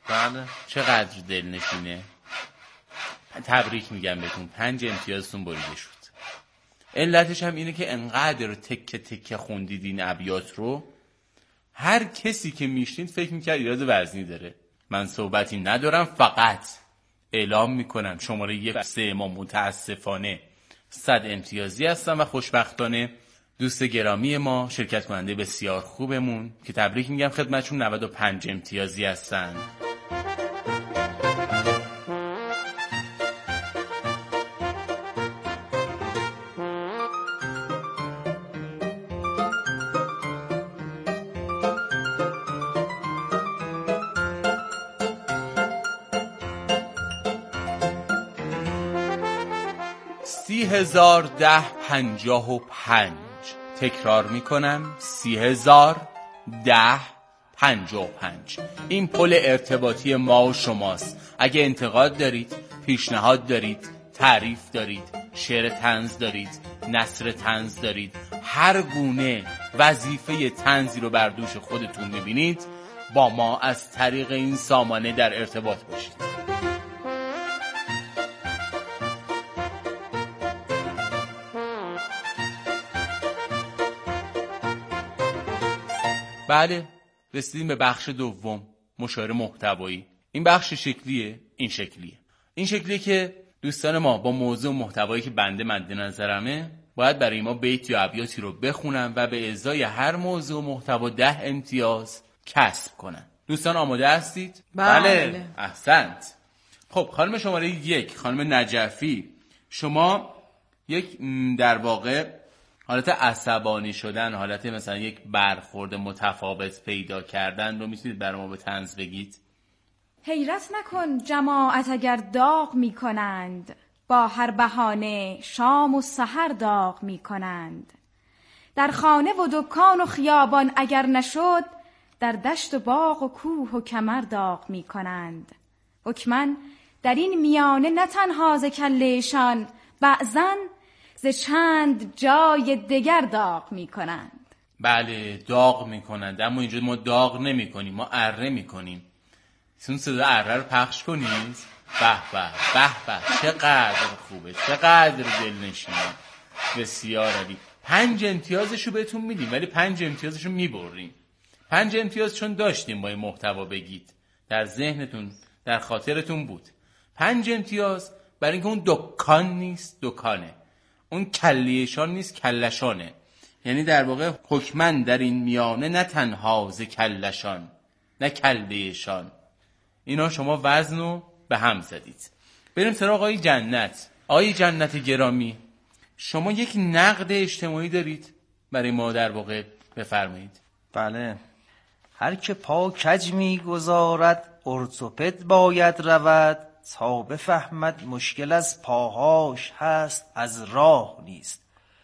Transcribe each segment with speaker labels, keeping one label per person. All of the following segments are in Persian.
Speaker 1: بله.
Speaker 2: چقدر دلنشینه. تبریک میگم بهتون، 5 امتیازتون بریده شد. علتش هم اینه که انقدر تکه تکه خوندید این ابیات رو، هر کسی که میشنید فکر میکرد ایراد وزنی داره. من صحبتی ندارم، فقط اعلام میکنم شماره 1-3 ما متاسفانه 100 امتیازی هستن و خوشبختانه دوست گرامی ما شرکت کننده بسیار خوبمون که تبریک میگم خدمتشون 95 امتیازی هستن. هزار 1055. تکرار میکنم 30,1055. این پل ارتباطی ما و شماست. اگه انتقاد دارید، پیشنهاد دارید، تعریف دارید، شعر طنز دارید، نثر طنز دارید، هر گونه وظیفه طنزی رو بر دوش خودتون میبینید، با ما از طریق این سامانه در ارتباط باشید. بله، رسیدیم به بخش دوم، مشاوره محتوایی. این بخش شکلیه، این شکلیه که دوستان ما با موضوع محتوایی که بنده مد نظرمه باید برای ما بیت یا ابیاتی رو بخونن و به ازای هر موضوع محتوا 10 امتیاز کسب کنن. دوستان آماده هستید؟
Speaker 1: بله.
Speaker 2: احسنت. خب خانم شماره 1، خانم نجفی، شما یک در واقع حالت عصبانی شدن، حالت مثلا یک برخورد متفاوت پیدا کردن رو میتونید برای ما به طنز بگید؟
Speaker 3: حیرت نکن جماعت اگر داغ میکنند، با هر بهانه شام و سحر داغ میکنند. در خانه و دکان و خیابان اگر نشد، در دشت و باغ و کوه و کمر داغ میکنند. حکماً در این میانه نه تنها ز کله‌شان، بعضن ز چند جای دگر داغ میکنند.
Speaker 2: بله، داغ میکنند، اما اینجا ما داغ نمیکنیم، ما اره میکنیم. اون صدا اره رو پخش کنید. به به به به، چقدر خوبه، چقدر دلنشینه. بسیار عالی. 5 امتیازشو بهتون میدیم، ولی 5 امتیازشو میبریم. 5 امتیاز چون داشتیم با این محتوا بگید، در ذهنتون در خاطرتون بود. 5 امتیاز برای اینکه اون دکان نیست، دکانه. اون کلیشان نیست، کلشانه. یعنی در واقع حکمن در این میانه نه تنها ز کلشان نه کلیشان. اینا شما وزنو به هم زدید. بریم سراغ آقای جنت. آقای جنت گرامی، شما یک نقد اجتماعی دارید برای ما در واقع بفرمایید.
Speaker 4: بله. هر که پا کج می‌گذارد ارتوپد باید رود، تا بفهمد مشکل از پاهاش هست از راه نیست.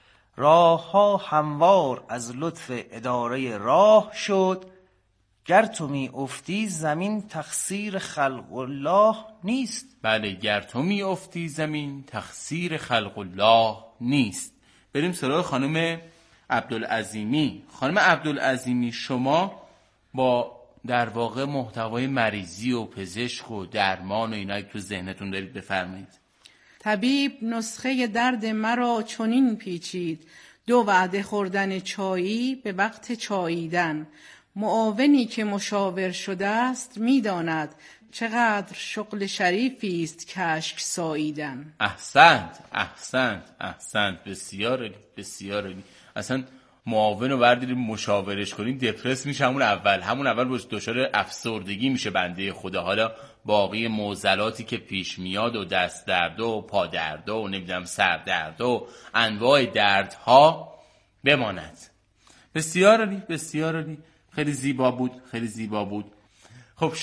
Speaker 4: راه ها هموار از لطف اداره راه شد، گر تو می افتی زمین تقصیر خلق الله نیست.
Speaker 2: بله، گر تو می افتی زمین تقصیر خلق الله نیست. بریم سراغ خانم عبدالعظیمی. خانم عبدالعظیمی، شما با در واقع محتوای مریضی و پزشک و درمان و اینایی تو ذهنتون دارید، بفرمایید.
Speaker 1: طبیب نسخه درد مرا چنین پیچید، 2 وعده خوردن چایی به وقت چاییدن. معاونی که مشاور شده است میداند، چقدر شغل شریفی است کشک ساییدن.
Speaker 2: احسنت احسنت احسنت، بسیار عالی بسیار عالی. اصلا معاون رو برداریم مشاورش کنیم دپرس میشه همون اول باش دچار افسردگی میشه بنده خدا. حالا باقی معضلاتی که پیش میاد و دست درد و پا درد و نمیدونم سر درد و انواع دردها بماند. بسیار عالی بسیار عالی، خیلی زیبا بود خیلی زیبا بود. خب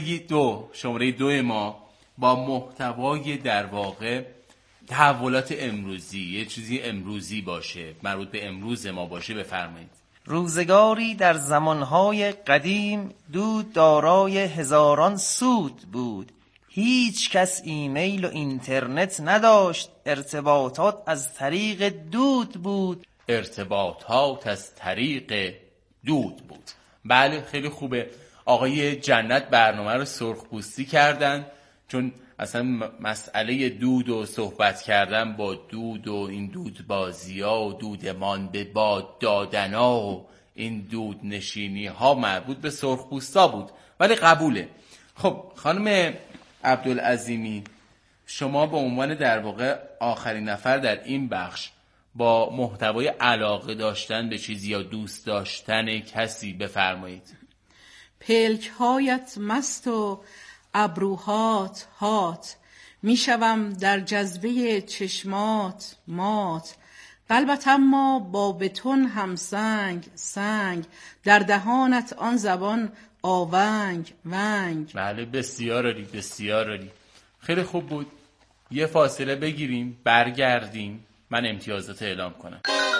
Speaker 2: شماره 2 ما با محتوای در واقع تحولات امروزی، یه چیزی امروزی باشه، مربوط به امروز ما باشه، بفرمایید.
Speaker 4: روزگاری در زمانهای قدیم دود دارای هزاران سود بود، هیچ کس ایمیل و اینترنت نداشت، ارتباطات از طریق دود بود.
Speaker 2: ارتباطات از طریق دود بود. بله، خیلی خوبه. آقای جنت برنامه رو سرخپوستی کردن، چون اصلا مسئله دود و صحبت کردن با دود و این دود بازی ها و دودمان به باد دادن ها و این دود نشینی ها مربوط به سرخپوستا بود، ولی قبوله. خب خانم عبدالعظیمی، شما به عنوان در واقع آخرین نفر در این بخش با محتوای علاقه داشتن به چیزی یا دوست داشتن کسی بفرمایید.
Speaker 1: پلک‌هایت مست و ابروهات هات، میشوم در جذبه چشمات مات، قلبت اما با بتون هم سنگ سنگ، در دهانت آن زبان آونگ ونگ.
Speaker 2: بله بسیار عالی، بسیار عالی، خیلی خوب بود. یه فاصله بگیریم، برگردیم، من امتیازات اعلام کنم.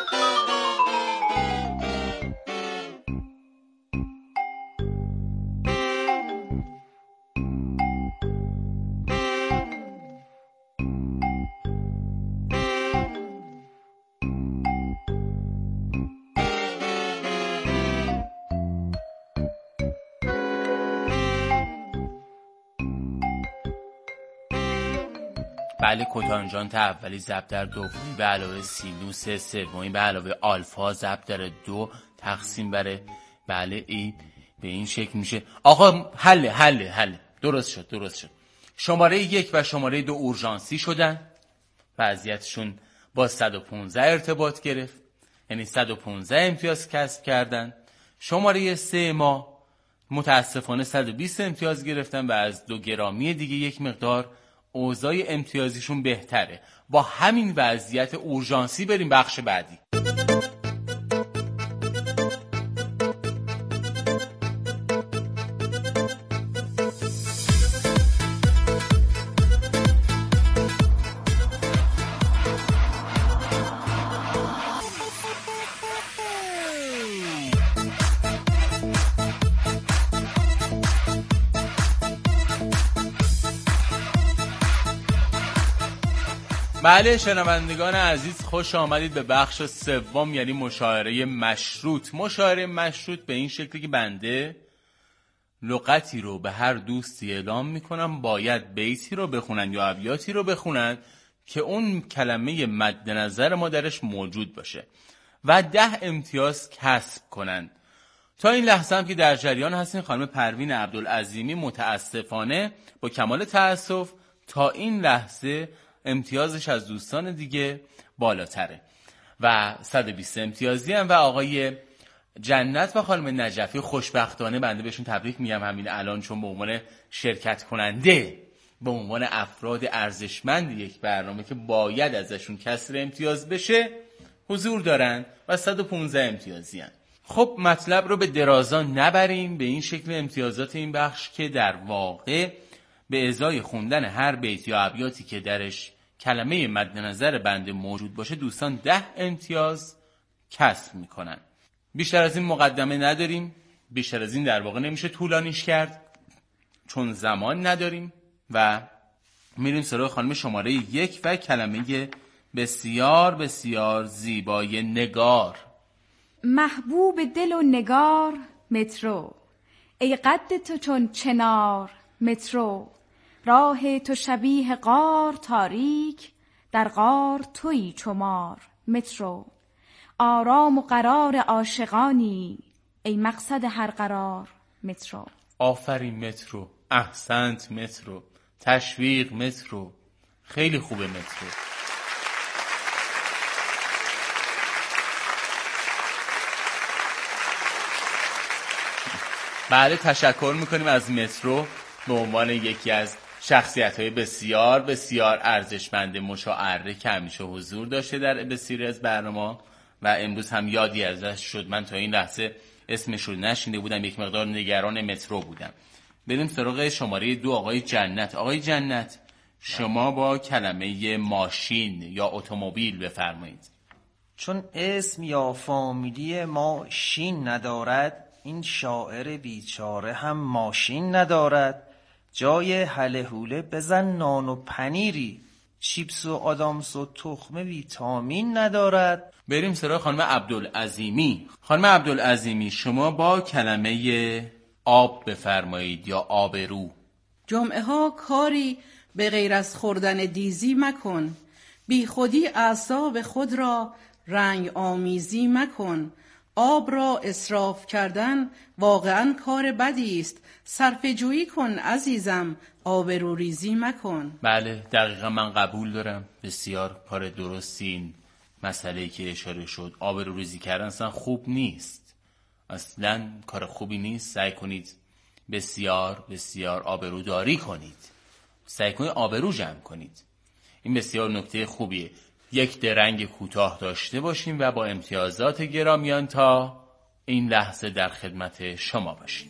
Speaker 2: بله کوتانژانت اولی ضرب در دومی به علاوه سینوس سومی به علاوه آلفا ضرب در 2 تقسیم بر بله ای به این شکل میشه. آقا حل درست شد. شماره 1 و شماره 2 اورژانسی شدن، وضعیتشون با 115 ارتباط گرفت، یعنی 115 امتیاز کسب کردن. شماره 3 ما متاسفانه 120 امتیاز گرفتن و از 2 گرامی دیگه یک مقدار اوضاع امتیازیشون بهتره. با همین وضعیت اورژانسی بریم بخش بعدی. بله شنوندگان عزیز، خوش آمدید به بخش سوم، یعنی مشاعره مشروط. مشاعره مشروط به این شکلی که بنده لغتی رو به هر دوستی اعلام میکنم، باید بیتی رو بخونن یا ابیاتی رو بخونن که اون کلمه مد نظر ما درش موجود باشه و 10 امتیاز کسب کنن. تا این لحظه هم که در جریان هستین، خانم پروین عبدالعظیمی متاسفانه با کمال تأسف تا این لحظه امتیازش از دوستان دیگه بالاتره و 120 امتیازی هم. و آقای جنت و خانم نجفی خوشبختانه بنده بهشون تبریک میگم همین الان، چون به عنوان شرکت کننده، به عنوان افراد ارزشمند یک برنامه که باید ازشون کسر امتیاز بشه حضور دارن و 115 امتیازی هم. خب مطلب رو به درازا نبریم، به این شکل امتیازات این بخش که در واقع به ازای خوندن هر بیت یا ابیاتی که درش کلمه مد نظر بنده موجود باشه دوستان 10 امتیاز کسب میکنن. بیشتر از این مقدمه نداریم، بیشتر از این در واقع نمیشه طولانیش کرد چون زمان نداریم و میریم سراغ خانم شماره 1 و کلمه بسیار بسیار زیبای نگار.
Speaker 3: محبوب دل و نگار مترو، ای قد تو چون چنار مترو، راه تو شبیه غار تاریک، در غار تویی چمار مترو، آرام و قرار عاشقانی، ای مقصد هر قرار مترو.
Speaker 2: آفرین مترو، احسنت مترو، تشویق مترو، خیلی خوبه مترو. بله تشکر میکنیم از مترو به عنوان یکی از شخصیت‌های بسیار بسیار ارزشمند مشاعره که همیشه حضور داشته در بسیاری از برنامه و امروز هم یادی ازش شد. من تا این لحظه اسمش رو نشنیده بودم، یک مقدار نگران مترو بودم. بریم سراغ شماره 2 آقای جنت. آقای جنت شما با کلمه ماشین یا اتومبیل بفرمایید.
Speaker 4: چون اسم یا فامیلی ما شین ندارد، این شاعر بیچاره هم ماشین ندارد. جای هله هوله بزن نان و پنیری، چیپس و آدامس و تخم ویتامین ندارد.
Speaker 2: بریم سراغ خانم عبدالعظیمی. خانم عبدالعظیمی شما با کلمه آب بفرمایید یا آبرو.
Speaker 1: جمعه ها کاری به غیر از خوردن دیزی مکن، بی خودی اعصاب خود را رنگ آمیزی مکن. آب را اسراف کردن واقعا کار بدی است، صرفه جویی کن عزیزم، آبرو ریزی مکن.
Speaker 2: بله دقیقا من قبول دارم، بسیار کار درستی این مسئله که اشاره شد. آبرو ریزی کردن اصلا خوب نیست، اصلا کار خوبی نیست. سعی کنید بسیار بسیار آبرو داری کنید، سعی کنید آبرو جمع کنید. این بسیار نکته خوبیه. یک درنگ کوتاه داشته باشیم و با امتیازات گرامیان تا این لحظه در خدمت شما باشیم.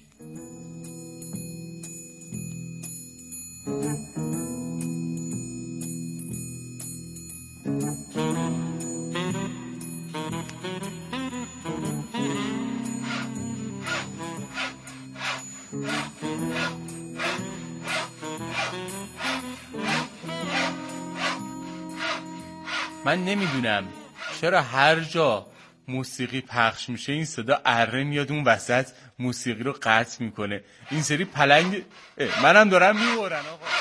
Speaker 2: من نمیدونم چرا هر جا موسیقی پخش میشه این صدا اره میاد اون وسط موسیقی رو قطع میکنه. این سری پلنگ منم دارم میورن.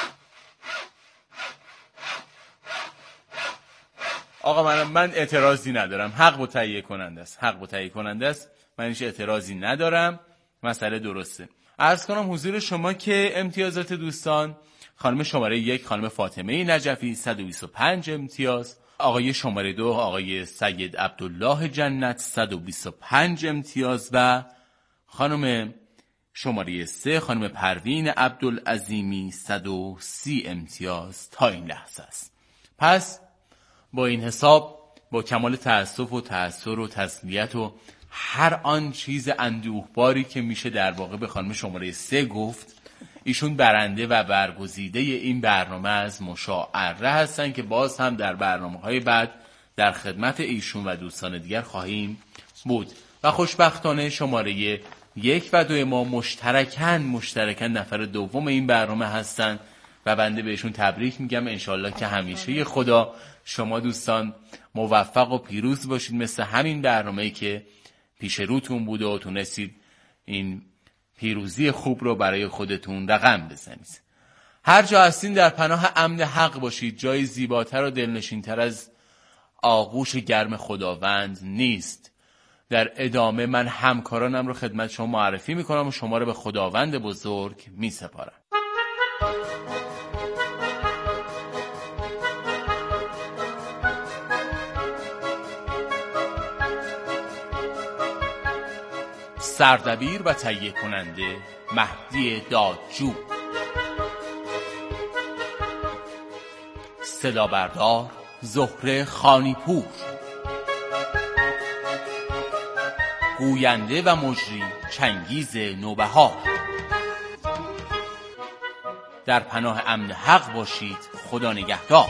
Speaker 2: آقا من اعتراضی ندارم، حق با تهیه کننده است، من هیچ اعتراضی ندارم، مسئله درسته. عرض کنم حضور شما که امتیازات دوستان: خانم شماره 1 خانم فاطمه نجفی 125 امتیاز، آقای شماره 2 آقای سید عبدالله جنت 125 امتیاز و خانم شماره 3 خانم پروین عبدالعظیمی 130 امتیاز تا این لحظه است. پس با این حساب با کمال تأسف و تأثر و تسلیت و هر آن چیز اندوهباری که میشه در واقع به خانم شماره 3 گفت، ایشون برنده و برگزیده این برنامه از مشاعره هستن که باز هم در برنامه‌های بعد در خدمت ایشون و دوستان دیگر خواهیم بود. و خوشبختانه شماره 1 و 2 ما مشترکاً نفر دوم این برنامه هستن و بنده بهشون تبریک میگم. انشالله که همیشه خدا شما دوستان موفق و پیروز باشید، مثل همین برنامه‌ای که پیش روتون بود و تونستید این پیروزی خوب رو برای خودتون رقم بزنید. هر جا هستین در پناه امن حق باشید. جای زیباتر و دلنشینتر از آغوش گرم خداوند نیست. در ادامه من همکارانم رو خدمت شما معرفی میکنم و شما رو به خداوند بزرگ میسپارم. سردبیر و تهیه کننده مهدی دادجو، صدا بردار زهره خانیپور، گوینده و مجری چنگیز نوبهار. در پناه امن حق باشید. خدا نگهدار.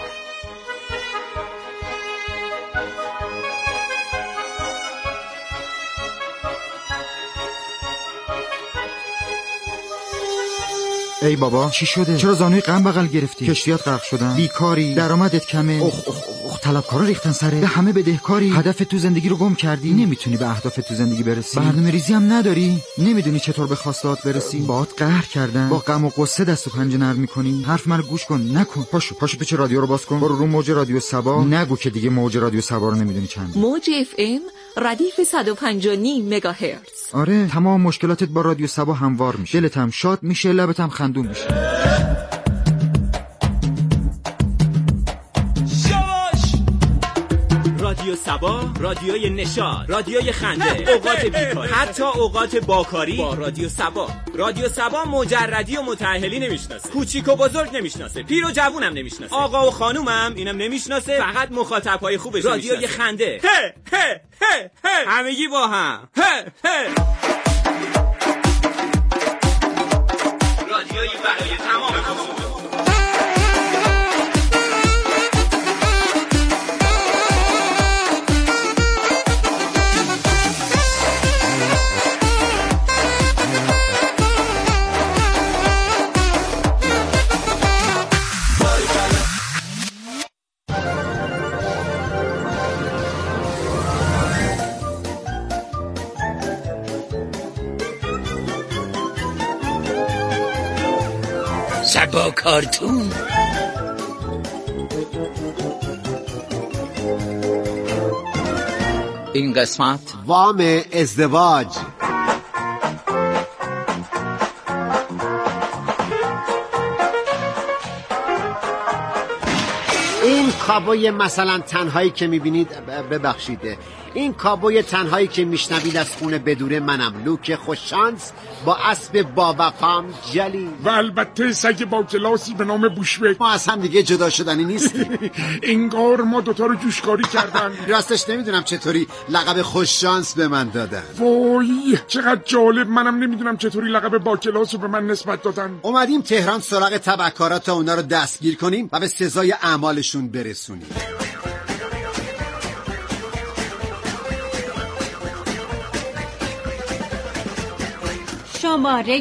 Speaker 5: ای بابا چی شده؟ چرا زانوی غم بغل گرفتی؟ کشتیات غرق شدن، بیکاری، درآمدت کمه. اخ طلبکارا ریختن سره، به همه بدهکاری، هدف تو زندگی رو گم کردی، نمیتونی به اهداف تو زندگی برسی، برنامه‌ریزی هم نداری، نمیدونی چطور به خواستات برسی، باهات قهر کردن، با غم و غصه دست و پنجه نرم می‌کنی. حرف منو گوش کن، نکن. پاشو پیچ رادیو رو باز کن، برو رو موج رادیو صبا. نگو که دیگه موج رادیو صبا رو نمیدونی چنده.
Speaker 6: موج اف ام ردیف 105.9 مگاهرتز.
Speaker 5: آره، تمام مشکلاتت با رادیو صبا هموار میشه، دلت هم شاد میشه، لبت هم خندون میشه.
Speaker 7: رادیو صبا، رادیوی نشاط، رادیوی خنده، اوقات بیکاری، حتی اوقات باکاری با رادیو صبا. رادیو صبا مجردی و متأهلی نمیشناسه، کوچیک و بزرگ نمیشناسه، پیر و جوونم نمیشناسه، آقا و خانومم اینم نمیشناسه، فقط مخاطبای خوبش میشناسه. رادیوی خنده، همگی با هم، رادیوی برای تمام خصوص.
Speaker 8: سبا کارتون. این قسمت
Speaker 9: وام ازدواج. این کابوی مثلا تنهایی که میبینید، ببخشید، این کابوی تنهایی که میشنوید از خونه بدوره منم، لوک خوششانس با اسب با وفام جلی
Speaker 10: و البته سگ با کلاسی به نام بوشبک.
Speaker 9: ما از هم دیگه جدا شدنی نیستیم.
Speaker 10: انگار ما دوتا رو جوشکاری کردن.
Speaker 9: راستش نمیدونم چطوری لقب خوششانس به من دادن.
Speaker 10: وای چقدر جالب، منم نمیدونم چطوری لقب با کلاس رو به من نسبت دادن.
Speaker 9: اومدیم تهران سراغ تبهکارات تا اونا رو دستگیر کنیم و به سزای اعمالشون برسونیم.
Speaker 11: شماره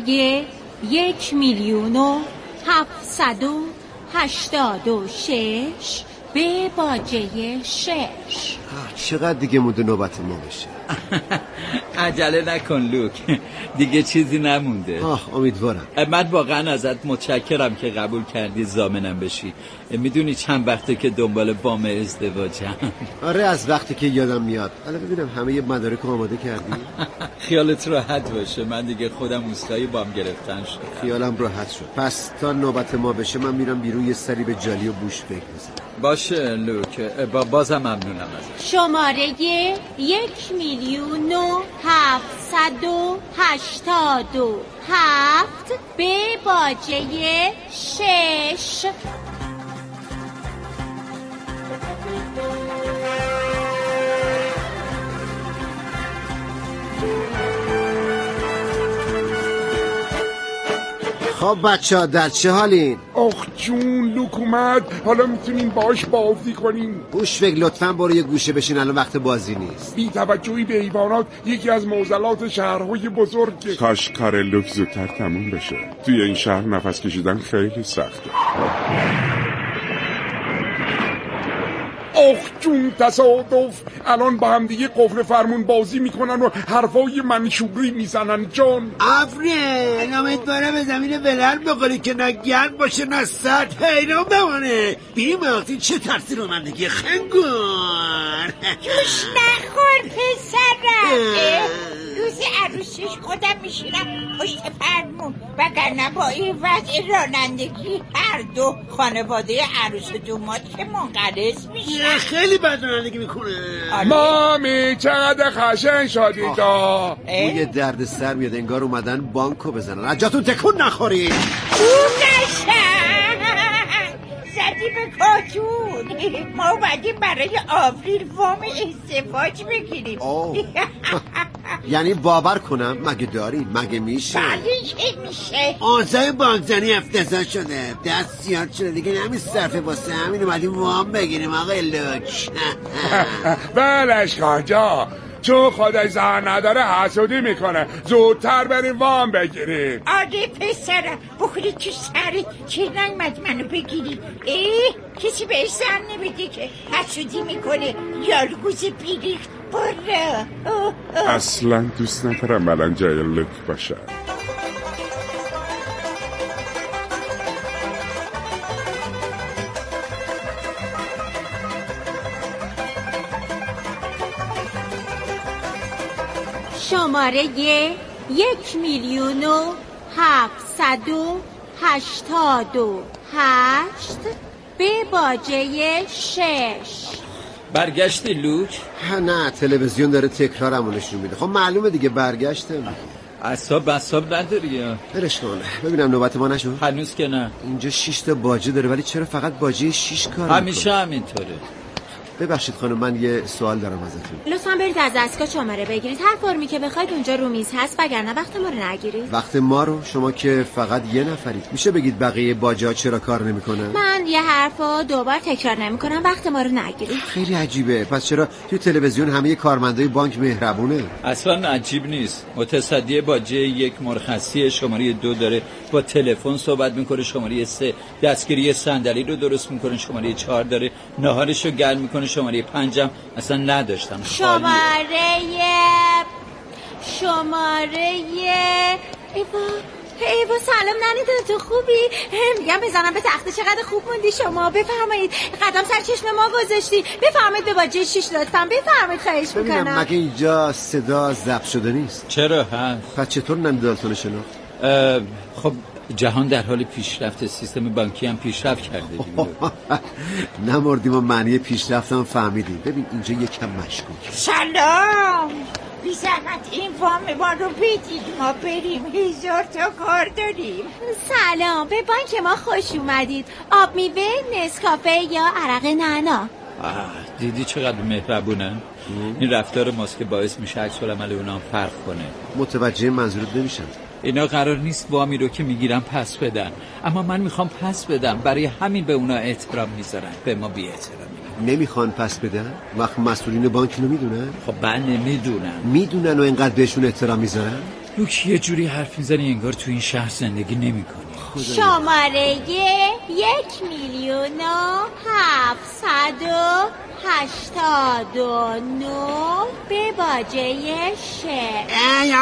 Speaker 11: 1,786,000 به باجه 6.
Speaker 9: چقدر دیگه مونده نوبت ما بشه؟
Speaker 8: عجله نکن لوک، دیگه چیزی نمونده.
Speaker 9: امیدوارم.
Speaker 8: من واقعا ازت متشکرم که قبول کردی ضامنم بشی. میدونی چند وقته که دنبال وام ازدواجم.
Speaker 9: آره از وقتی که یادم میاد. حالا ببینم همه مدارک آماده کردی؟
Speaker 8: خیالت راحت باشه، من دیگه خودم اوستای وام گرفتن شدم.
Speaker 9: خیالم راحت شد. پس تا نوبت ما بشه من میرم بیرون یه سری به جالی و بوش فکر بزنم.
Speaker 8: باشه لوک، بازم ممنونم ازت.
Speaker 11: شماره 1,787,000 به باجه 6.
Speaker 9: خب بچه‌ها در چه حالین؟
Speaker 10: آخ جون لوک اومد، حالا میتونیم باش بازی کنیم.
Speaker 9: بوشفک لطفاً برو یه گوشه بشین، الان وقت بازی نیست.
Speaker 10: بی توجهی به حیوانات یکی از معضلات شهرهای بزرگه.
Speaker 12: کاش کار لوک زودتر تموم بشه. توی این شهر نفس کشیدن خیلی سخته.
Speaker 10: آخ جون تصادف، الان با هم دیگه قفل فرمون بازی میکنن و حرفای منشوری میزنن. جان
Speaker 9: افرین امیدوارم به زمین بلند بخوری که نه گرد باشه نه سرد، حیران بمانه. بیریم وقتی چه ترسی رومندگی خنگون.
Speaker 13: جوش نخور پسرم، روز عروسیش خودم میشینم پشت فرمون، وگرنه با این وضع رانندگی هر دو خانواده عروس و دوماد که منقرض میشه.
Speaker 9: خیلی بد رانندگی میکنه.
Speaker 10: مامی چقدر خشن شدی دا.
Speaker 9: بوی درد سر میاد، انگار اومدن بانکو بزنن. از جاتون تکون نخورید.
Speaker 13: زدی به کاتون. ما اومدیم برای آوریل وام ازدواج بگیریم.
Speaker 9: یعنی باور کنم مگه داریم؟ مگه میشه؟
Speaker 13: بله که میشه.
Speaker 9: آزای بانکزنی افتضاح شده، دست زیاد شده دیگه، نمی صرفه واسه همین اومدیم وام بگیریم آقای لوک.
Speaker 10: بلش کجا، چون خودش زن نداره حسودی میکنه. زودتر بریم وام بگیریم.
Speaker 13: آره پسرم، بخوری تو سرت چه نایمد منو بگیری؟ کسی بهش زن نمیده که حسودی میکنه. یارگوز بیریخت بره.
Speaker 12: اصلا دوست ندارم الان جای لوک باشه.
Speaker 11: شماره 1,788,000 به باجه 6.
Speaker 8: برگشتی لوک؟
Speaker 9: نه تلویزیون داره تکرارمو نشون میده. خب معلومه دیگه برگشتم.
Speaker 8: اعصاب نداری؟
Speaker 9: برش کن ببینم نوبت ما نشد.
Speaker 8: هنوز که نه.
Speaker 9: اینجا 6 تا باجه داره ولی چرا فقط باجه 6 کار میکنه؟
Speaker 8: همیشه همینطوره.
Speaker 9: ببخشید خانم من یه سوال دارم ازتون.
Speaker 11: لطفاً برید از دستگاه شماره بگیرید، هر فرمی که بخواید اونجا رو میز هست، وگرنه وقت ما رو نگیرید.
Speaker 9: وقت ما رو؟ شما که فقط یه نفرید. میشه بگید بقیه باجه‌ها چرا کار نمیکنن؟
Speaker 11: من یه حرفو دوبار تکرار نمیکنم، وقت ما رو نگیرید.
Speaker 9: خیلی عجیبه. پس چرا توی تلویزیون همه کارمندای بانک مهربونه؟
Speaker 8: اصلا عجیب نیست. متصدی باجه 1 مرخصی، شماره 2 داره با تلفن صحبت میکنه، شماره 3 دستگیری صندلی رو درست میکنه، شماره 4 داره ناهارشو گرم میکنه، شماره 5 اصلا نداشتم.
Speaker 11: شماره ایوا ایوا سلام ننه، تو خوبی؟ میگم بزنم به تخته، چقدر خوب موندی شما. بفرمایید، قدم سر چشم ما گذاشتی. بفرمایید به باجه 6 لطفا. بفرمایید، خواهش میکنم.
Speaker 9: ببینم مگه اینجا صدا ضبط شده نیست؟
Speaker 8: چرا هست؟
Speaker 9: پس چطور ننه دالتون شناخت؟
Speaker 8: خب جهان در حال پیشرفت، سیستم بانکی هم پیشرفت کرده دیگه.
Speaker 9: نمردیم و معنی پیشرفتم فهمیدیم. ببین اینجا یکم مشکوک.
Speaker 13: سلام، بی زحمت این وام ما رو بدید، ما بریم، هزار تا کار داریم.
Speaker 11: سلام، به بانک ما خوش اومدید. آب میوه، نسکافه یا عرق نعنا؟
Speaker 8: دیدی چقدر مهربونن؟ این رفتار ماست که باعث میشه عکس‌العمل اونا فرق کنه.
Speaker 9: متوجه منظورت نمیشم.
Speaker 8: اینا قرار نیست وامی رو که میگیرن پس بدن، اما من میخوام پس بدم، برای همین به اونا احترام میذارن، به ما بی احترامی.
Speaker 9: نمیخوان پس بدن؟ وقت مسئولین بانک رو میدونن؟
Speaker 8: خب من نمیدونم.
Speaker 9: میدونن و اینقدر بهشون احترام میذارن؟
Speaker 8: لوک یه جوری حرف میزنی انگار تو این شهر زندگی نمیکنی.
Speaker 11: شماره 1,789 به باجه 6.
Speaker 9: ای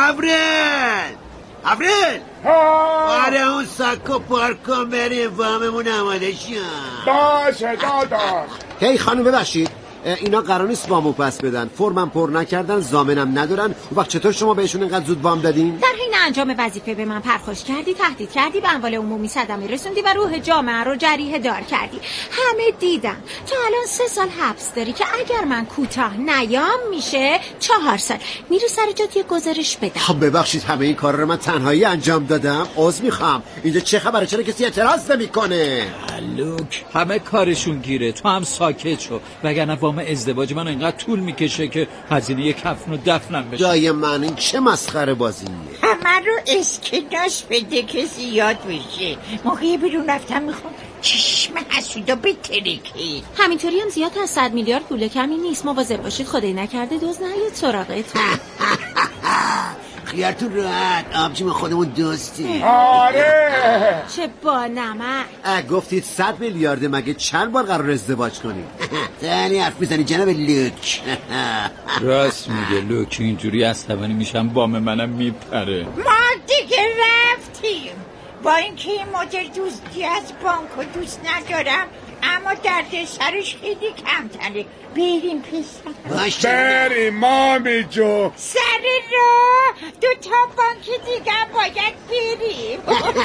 Speaker 9: ابرل آره اون ساکو پارک کن بریم واممون آماده شد.
Speaker 10: باشه داداش.
Speaker 9: هی خانم ببخشید، اینا قرار نیست وامو پس بدن، فرمم پر نکردن، ضامنم ندارن. اون وقت چطور شما بهشون اینقدر زود وام دادین؟
Speaker 11: در حین انجام وظیفه به من پرخوش کردی، تهدید کردی، به اموال عمومی صدمه رسوندی و روح جامعه رو جریحه دار کردی. همه دیدن. تو الان 3 سال حبس داری که اگر من کوتاه نیام میشه 4 سال. میری سر جات یه گزارش بدم.
Speaker 9: خب ببخشید همه این کارا رو من تنهایی انجام دادم. عذر میخوام. اینجا چه خبره؟ چرا کسی اعتراض نمیکنه؟
Speaker 8: لوک همه کارشون گیره، تو هم ساکت شو، وگرنه وام ازدواج من اینقدر طول میکشه که هزینه کفن و دفنم بشه.
Speaker 9: جای من این چه مسخره بازیه؟
Speaker 13: همه رو اسکناس بده که زیاد بشه. موقعی بیرون رفتم میخوام چشم حسودا بترکه.
Speaker 11: همینطوری هم زیاد از 100 میلیارد پول کمی نیست. مواظب باشید خدای نکرده دوز نیاد سراغتون.
Speaker 9: خیارتون راحت، آبجیم خودمون دوستی.
Speaker 10: آره
Speaker 11: چه با نمک.
Speaker 9: گفتید 100 میلیارده، مگه چند بار قرار ازدواج کنیم؟ دانی حرف میزنی جناب لوک.
Speaker 8: راست میگه لوک، اینجوری عصبانی میشم وام منم میپره.
Speaker 13: ما دیگه رفتیم. با اینکه این مدل دوستی از بانکو دوست ندارم، اما درد سرش خیلی کمتره. بریم پسر.
Speaker 10: بریم مامی جو.
Speaker 13: سر را 2 تا بانک دیگه باید بریم.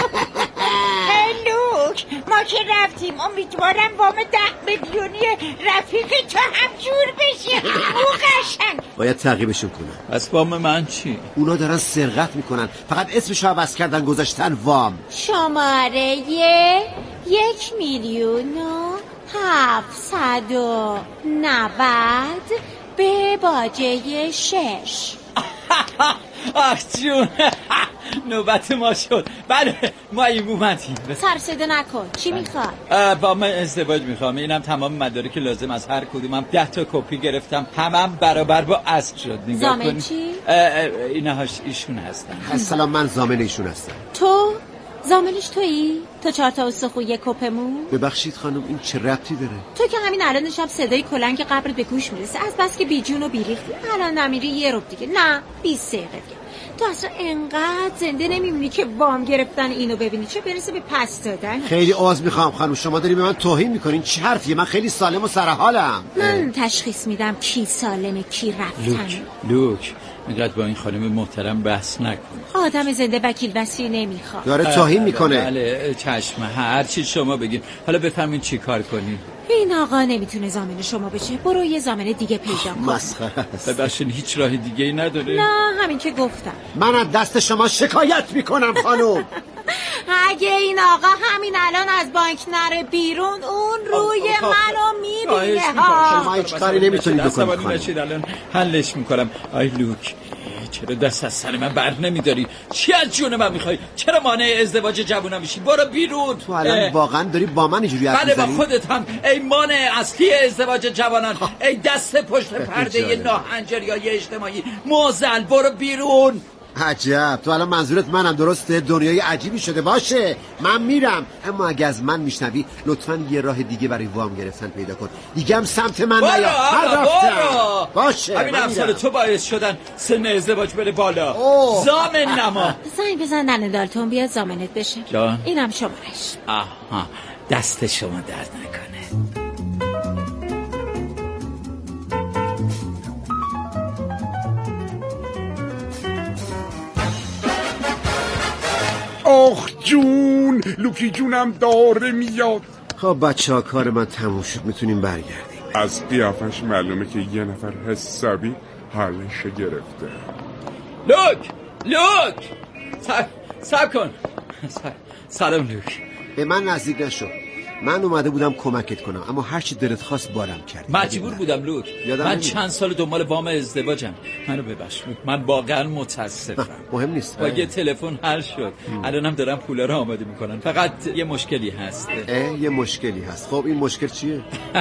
Speaker 13: لوک ما که رفتیم امیدوارم وام 10 میلیونی رفیق تو هم جور بشه. او قشنگ.
Speaker 9: باید تعقیبشون کنم.
Speaker 8: پس وام من چی؟
Speaker 9: اونا دارن سرقت میکنن، فقط اسمشو عوض کردن گذاشتن وام.
Speaker 11: شماره 1,790 به باجه 6.
Speaker 8: آخ جون، نوبت ما شد. بله ما این اومدیم.
Speaker 11: سر صدا نکن. چی میخواد؟
Speaker 8: با من ازدواج میخوام. اینم تمام مدارک لازم از هر کدومم 10 تا کپی گرفتم، همم برابر با اصل شد. نگاه
Speaker 11: زامن چی؟
Speaker 8: اینهاش ایشون هستن.
Speaker 9: اصلا من زامن ایشون هستم.
Speaker 11: تو زامنش تویی؟ تو 4 تا استخو یک کپمون؟
Speaker 9: ببخشید خانم این چه ربطی داره؟
Speaker 11: تو که همین الان شب صدای کلنگ قبرت به گوش میرسه، از بس که بیجون و بیریختی. الان نمیری یه رب دیگه، نه 20 دقیقه دیگه. تو اصلا انقدر زنده نمیمونی که وام گرفتن اینو ببینی، چه برسه به پس دادن.
Speaker 9: خیلی عذر میخوام خانم، شما داری به من توهین میکنین. چه حرفیه؟ من خیلی سالم و سرحالم.
Speaker 11: من تشخیص میدم کی سالمه کی رفتن.
Speaker 8: لوک اینقدر با این خانم محترم بحث نکن.
Speaker 11: آدم زنده وکیل وصی نمیخواد.
Speaker 9: داره توهین میکنه.
Speaker 8: بله چشم، هر چی شما بگین. حالا بفهمین چی کار کنین.
Speaker 11: این آقا نمیتونه ضامن شما بشه، برو یه ضامن دیگه پیدا کن.
Speaker 9: مسخره است.
Speaker 8: ببخشید هیچ راه دیگه ای نداره؟
Speaker 11: نه همین که گفتم.
Speaker 9: من از دست شما شکایت میکنم خانم.
Speaker 11: اگه این آقا همین الان از بانک نره بیرون، اون روی منو میبینه ها.
Speaker 9: شما هیچ کاری نمیتونید بکنید خانم.
Speaker 8: الان حلش میکنم. آی لوک چرا دست از سر من بر نمیداری؟ چی از جون من میخوای؟ چرا مانع ازدواج جوونا میشی؟ برو بیرون.
Speaker 9: تو الان واقعا داری با من اینجوری حرف میزنی؟
Speaker 8: بله با خودت هم. ای مانع اصلی ازدواج جوانان، ای دست پشت پرده ناهنجاری اجتماعی موزل، برو بیرون.
Speaker 9: عجب، تو الان منظورت منم، درسته؟ دنیای عجیبی شده. باشه من میرم، اما اگه از من میشنوی لطفاً یه راه دیگه برای وام گرفتن پیدا کن. دیگه هم سمت من نیا. باشه
Speaker 8: همین امثال تو باعث شدن سن ازدواج بره بالا. ضامن نما.
Speaker 11: زنگ بزن ننه دالتون بیاد ضامنت بشه.
Speaker 8: جان؟
Speaker 11: اینم شمارش.
Speaker 8: آها، دست شما درد نکنه.
Speaker 10: آخ جون، لوکی جونم داره میاد.
Speaker 9: خب بچه‌ها کار من تموم شد، میتونیم برگردیم.
Speaker 12: از قیافش معلومه که یه نفر حسابی حالش گرفته.
Speaker 8: لوک سب کن. سلام لوک.
Speaker 9: به من نزدیک نشو، من اومده بودم کمکت کنم، اما هرچی دلت خواست بارم کردی.
Speaker 8: مجبور بودم لوک. من چند سال دنبال وام ازدواجم. منو ببخش لوک، من واقعا متاسفم.
Speaker 9: مهم نیست.
Speaker 8: با یه تلفن حل شد. الانم دارم پولا رو آماده میکنن. فقط یه مشکلی هست.
Speaker 9: یه مشکلی هست. خب این مشکل چیه؟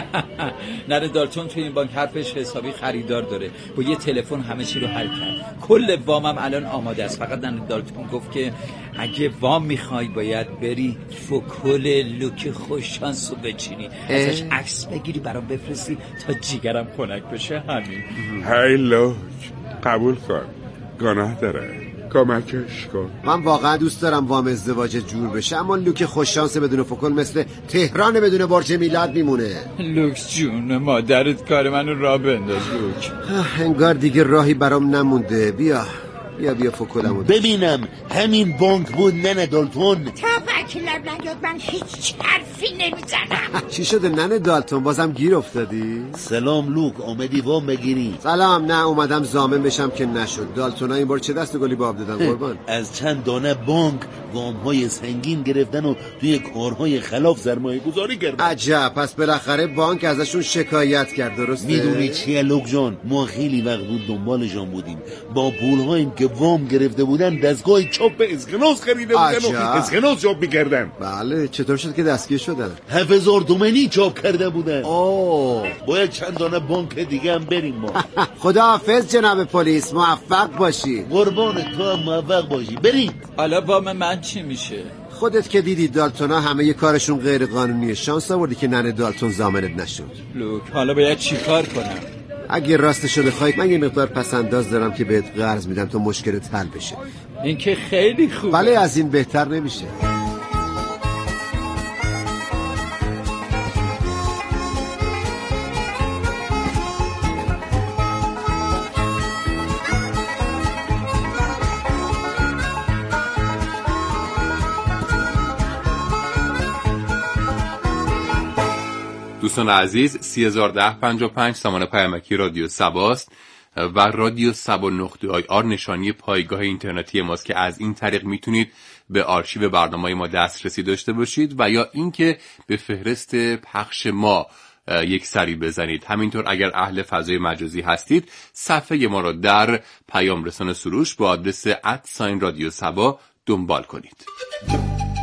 Speaker 8: نره دالتون توی این بانک حرفش حسابی خریدار داره. با یه تلفن همه چی رو حل کرد. کل وامم الان آماده است. فقط نره دالتون گفت که اگه وام میخوای باید بری فکل لوک خوششانس رو بچینی، ازش عکس بگیری برام بفرستی تا جیگرم خنک بشه. همین.
Speaker 12: هی لوک، قبول کن، گناه داره، کمکش کن.
Speaker 9: من واقعا دوست دارم وام ازدواج جور بشه، اما لوک خوششانس بدون فکل مثل تهران بدون برج میلاد میمونه.
Speaker 8: لوک جون، مادرت کار منو راه بنداز لوک.
Speaker 9: انگار دیگه راهی برام نمونده. بیا فکلمو
Speaker 14: ببینم. همین بانک بود ننه دالتون؟
Speaker 13: تا وکیلم نیاد من هیچ حرفی نمیزنم.
Speaker 9: چی شده ننه دالتون، بازم گیر افتادی؟
Speaker 14: سلام لوک، اومدی وام بگیری؟
Speaker 9: سلام، نه اومدم ضامن بشم که نشد. دالتونا این بار چه دست گلی به آب دادن قربان؟
Speaker 14: از چند دانه بانک وام‌های سنگین گرفتن و توی کارهای خلاف سرمایه گذاری کردن.
Speaker 9: عجب، پس بالاخره بانک ازشون شکایت کرد، درسته؟
Speaker 14: میدونی چیه لوک جان؟ ما خیلی وقت بود دنبالشان بودیم. با پولهایی که وام گرفته بودن دستگاه چاپ اسکناس خریده بودن و اسکناس چاپ میکردن.
Speaker 9: بله، چطور شد که دستگیر شدن؟
Speaker 14: 7000 تومانی چاپ کرده بودن. باید چند دانه بانک دیگه هم بریم ما.
Speaker 9: خداحافظ جناب پلیس، موفق باشی.
Speaker 14: قربان تو هم موفق باشی. بریم.
Speaker 8: حالا وام من چی میشه؟
Speaker 9: خودت که دیدی دالتونا همه کارشون غیر قانونیه. شانس آوردی که ننه دالتون ضامنت نشد.
Speaker 8: لوک، حالا باید چی کار کنم؟
Speaker 9: اگه راستشو بخوای من یه مقدار پسنداز دارم که بهت قرض میدم تا مشکلت حل بشه.
Speaker 8: این که خیلی خوبه.
Speaker 9: ولی از این بهتر نمیشه.
Speaker 15: دوستان عزیز، 301055 سامان پیامکی رادیو سباست و رادیو سبا .ir نشانی پایگاه اینترنتی ماست که از این طریق میتونید به آرشیو برنامه‌های ما دسترسی داشته باشید و یا اینکه به فهرست پخش ما یک سری بزنید. همینطور اگر اهل فضای مجازی هستید صفحه ما را در پیام رسان سروش با آدرس @رادیو سبا دنبال کنید.